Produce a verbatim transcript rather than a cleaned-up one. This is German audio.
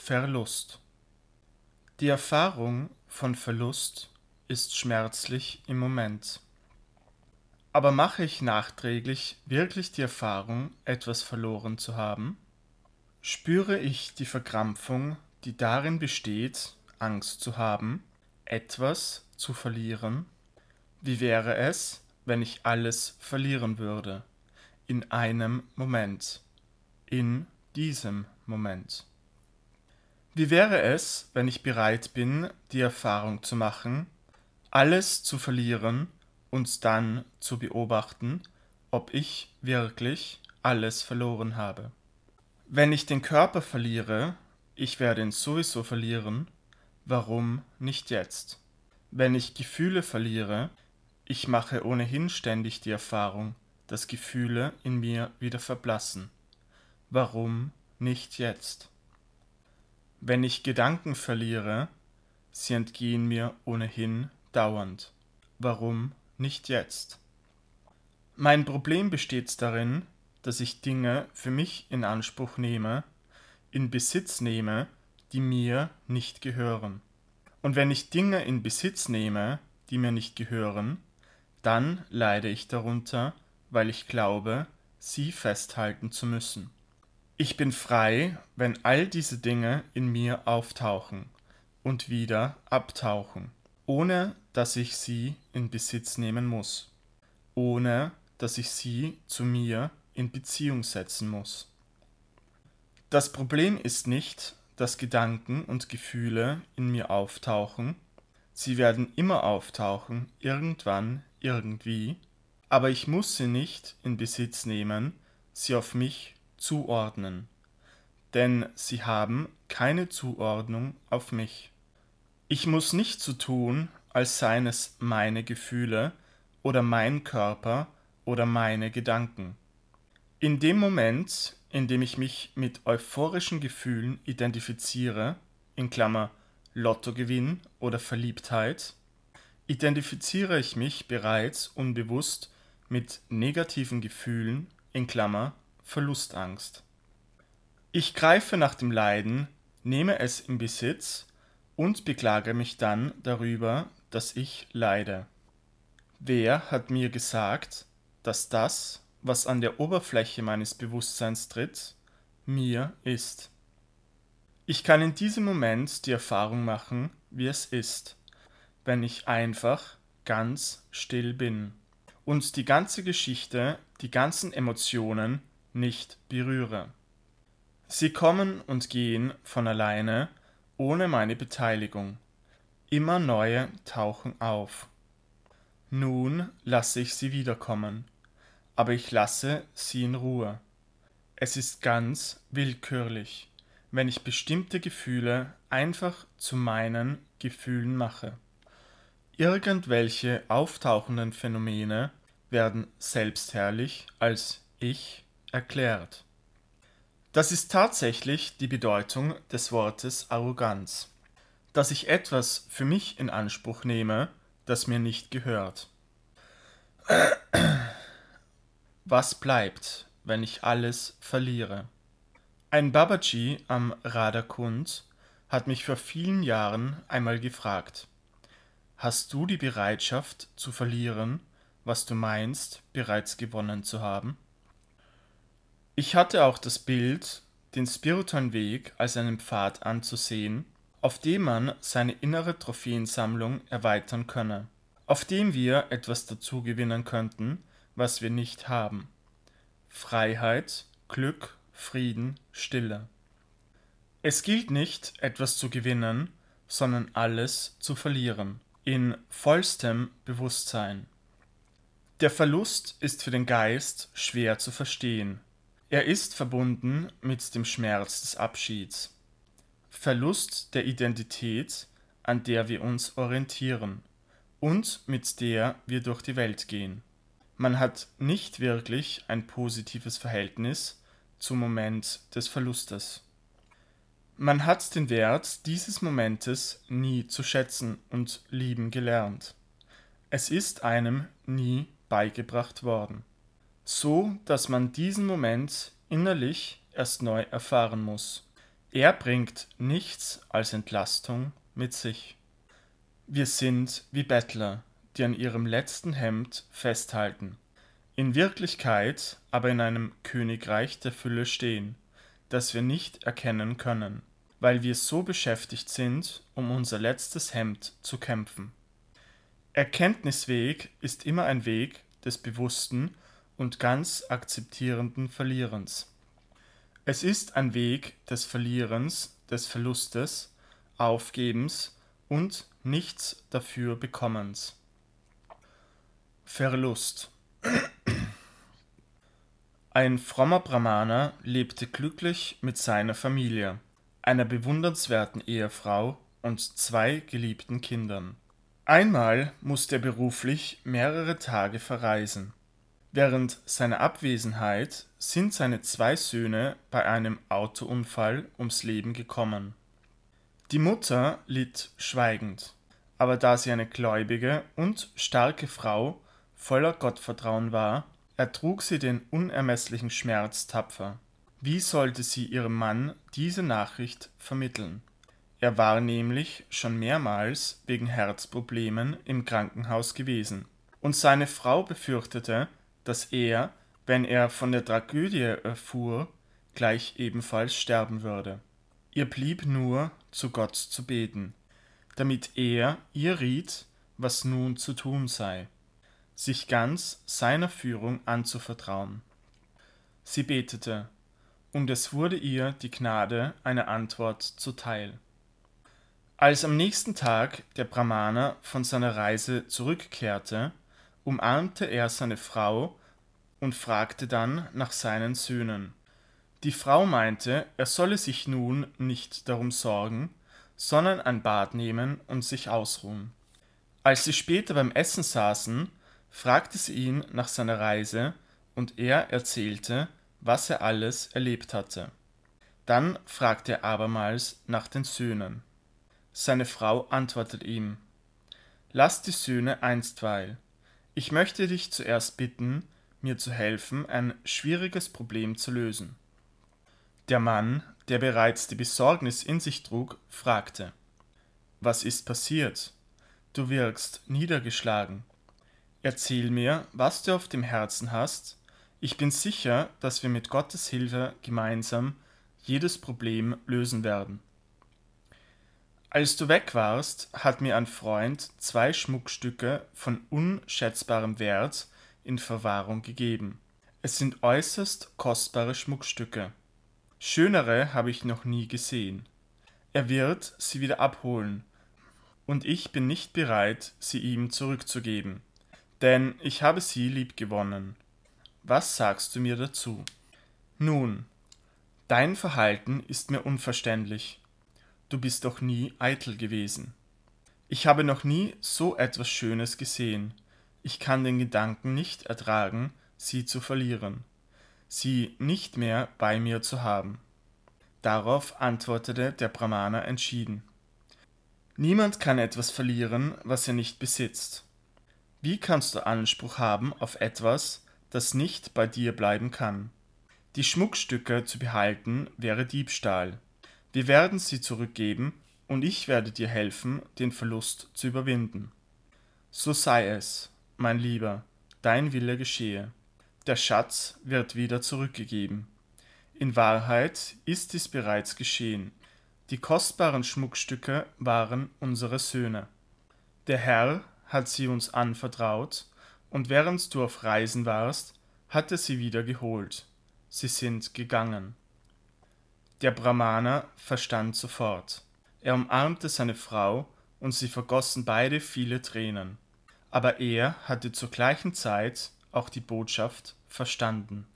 Verlust. Die Erfahrung von Verlust ist schmerzlich im Moment. Aber mache ich nachträglich wirklich die Erfahrung, etwas verloren zu haben? Spüre ich die Verkrampfung, die darin besteht, Angst zu haben, etwas zu verlieren? Wie wäre es, wenn ich alles verlieren würde? In einem Moment. In diesem Moment. Wie wäre es, wenn ich bereit bin, die Erfahrung zu machen, alles zu verlieren und dann zu beobachten, ob ich wirklich alles verloren habe? Wenn ich den Körper verliere, ich werde ihn sowieso verlieren, warum nicht jetzt? Wenn ich Gefühle verliere, ich mache ohnehin ständig die Erfahrung, dass Gefühle in mir wieder verblassen. Warum nicht jetzt? Wenn ich Gedanken verliere, sie entgehen mir ohnehin dauernd. Warum nicht jetzt? Mein Problem besteht darin, dass ich Dinge für mich in Anspruch nehme, in Besitz nehme, die mir nicht gehören. Und wenn ich Dinge in Besitz nehme, die mir nicht gehören, dann leide ich darunter, weil ich glaube, sie festhalten zu müssen. Ich bin frei, wenn all diese Dinge in mir auftauchen und wieder abtauchen, ohne dass ich sie in Besitz nehmen muss, ohne dass ich sie zu mir in Beziehung setzen muss. Das Problem ist nicht, dass Gedanken und Gefühle in mir auftauchen, sie werden immer auftauchen, irgendwann, irgendwie, aber ich muss sie nicht in Besitz nehmen, sie auf mich zuordnen, denn sie haben keine Zuordnung auf mich. Ich muss nicht so tun, als seien es meine Gefühle oder mein Körper oder meine Gedanken. In dem Moment, in dem ich mich mit euphorischen Gefühlen identifiziere, in Klammer Lottogewinn oder Verliebtheit, identifiziere ich mich bereits unbewusst mit negativen Gefühlen, in Klammer Verlustangst. Ich greife nach dem Leiden, nehme es in Besitz und beklage mich dann darüber, dass ich leide. Wer hat mir gesagt, dass das, was an der Oberfläche meines Bewusstseins tritt, mir ist? Ich kann in diesem Moment die Erfahrung machen, wie es ist, wenn ich einfach ganz still bin und die ganze Geschichte, die ganzen Emotionen nicht berühre. Sie kommen und gehen von alleine, ohne meine Beteiligung. Immer neue tauchen auf. Nun lasse ich sie wiederkommen, aber ich lasse sie in Ruhe. Es ist ganz willkürlich, wenn ich bestimmte Gefühle einfach zu meinen Gefühlen mache. Irgendwelche auftauchenden Phänomene werden selbstherrlich als Ich erklärt. Das ist tatsächlich die Bedeutung des Wortes Arroganz, dass ich etwas für mich in Anspruch nehme, das mir nicht gehört. Was bleibt, wenn ich alles verliere? Ein Babaji am Radha-Kund hat mich vor vielen Jahren einmal gefragt: Hast du die Bereitschaft zu verlieren, was du meinst, bereits gewonnen zu haben? Ich hatte auch das Bild, den spirituellen Weg als einen Pfad anzusehen, auf dem man seine innere Trophäensammlung erweitern könne, auf dem wir etwas dazugewinnen könnten, was wir nicht haben. Freiheit, Glück, Frieden, Stille. Es gilt nicht, etwas zu gewinnen, sondern alles zu verlieren, in vollstem Bewusstsein. Der Verlust ist für den Geist schwer zu verstehen. Er ist verbunden mit dem Schmerz des Abschieds. Verlust der Identität, an der wir uns orientieren und mit der wir durch die Welt gehen. Man hat nicht wirklich ein positives Verhältnis zum Moment des Verlustes. Man hat den Wert dieses Momentes nie zu schätzen und lieben gelernt. Es ist einem nie beigebracht worden, so dass man diesen Moment innerlich erst neu erfahren muss. Er bringt nichts als Entlastung mit sich. Wir sind wie Bettler, die an ihrem letzten Hemd festhalten, in Wirklichkeit aber in einem Königreich der Fülle stehen, das wir nicht erkennen können, weil wir so beschäftigt sind, um unser letztes Hemd zu kämpfen. Erkenntnisweg ist immer ein Weg des bewussten und ganz akzeptierenden Verlierens. Es ist ein Weg des Verlierens, des Verlustes, Aufgebens und nichts dafür Bekommens. Verlust. Ein frommer Brahmana lebte glücklich mit seiner Familie, einer bewundernswerten Ehefrau und zwei geliebten Kindern. Einmal musste er beruflich mehrere Tage verreisen. Während seiner Abwesenheit sind seine zwei Söhne bei einem Autounfall ums Leben gekommen. Die Mutter litt schweigend, aber da sie eine gläubige und starke Frau voller Gottvertrauen war, ertrug sie den unermesslichen Schmerz tapfer. Wie sollte sie ihrem Mann diese Nachricht vermitteln? Er war nämlich schon mehrmals wegen Herzproblemen im Krankenhaus gewesen, und seine Frau befürchtete, dass er, wenn er von der Tragödie erfuhr, gleich ebenfalls sterben würde. Ihr blieb nur, zu Gott zu beten, damit er ihr riet, was nun zu tun sei, sich ganz seiner Führung anzuvertrauen. Sie betete, und es wurde ihr die Gnade einer Antwort zuteil. Als am nächsten Tag der Brahmana von seiner Reise zurückkehrte, umarmte er seine Frau und fragte dann nach seinen Söhnen. Die Frau meinte, er solle sich nun nicht darum sorgen, sondern ein Bad nehmen und sich ausruhen. Als sie später beim Essen saßen, fragte sie ihn nach seiner Reise, und er erzählte, was er alles erlebt hatte. Dann fragte er abermals nach den Söhnen. Seine Frau antwortet ihm: Lass die Söhne einstweilen. Ich möchte dich zuerst bitten, mir zu helfen, ein schwieriges Problem zu lösen. Der Mann, der bereits die Besorgnis in sich trug, fragte: Was ist passiert? Du wirkst niedergeschlagen. Erzähl mir, was du auf dem Herzen hast. Ich bin sicher, dass wir mit Gottes Hilfe gemeinsam jedes Problem lösen werden. Als du weg warst, hat mir ein Freund zwei Schmuckstücke von unschätzbarem Wert in Verwahrung gegeben. Es sind äußerst kostbare Schmuckstücke. Schönere habe ich noch nie gesehen. Er wird sie wieder abholen, und ich bin nicht bereit, sie ihm zurückzugeben, denn ich habe sie liebgewonnen. Was sagst du mir dazu? Nun, dein Verhalten ist mir unverständlich. Du bist doch nie eitel gewesen. Ich habe noch nie so etwas Schönes gesehen. Ich kann den Gedanken nicht ertragen, sie zu verlieren, sie nicht mehr bei mir zu haben. Darauf antwortete der Brahmana entschieden: Niemand kann etwas verlieren, was er nicht besitzt. Wie kannst du Anspruch haben auf etwas, das nicht bei dir bleiben kann? Die Schmuckstücke zu behalten wäre Diebstahl. Wir werden sie zurückgeben, und ich werde dir helfen, den Verlust zu überwinden. So sei es, mein Lieber, dein Wille geschehe. Der Schatz wird wieder zurückgegeben. In Wahrheit ist dies bereits geschehen. Die kostbaren Schmuckstücke waren unsere Söhne. Der Herr hat sie uns anvertraut, und während du auf Reisen warst, hat er sie wieder geholt. Sie sind gegangen. Der Brahmana verstand sofort. Er umarmte seine Frau, und sie vergossen beide viele Tränen. Aber er hatte zur gleichen Zeit auch die Botschaft verstanden.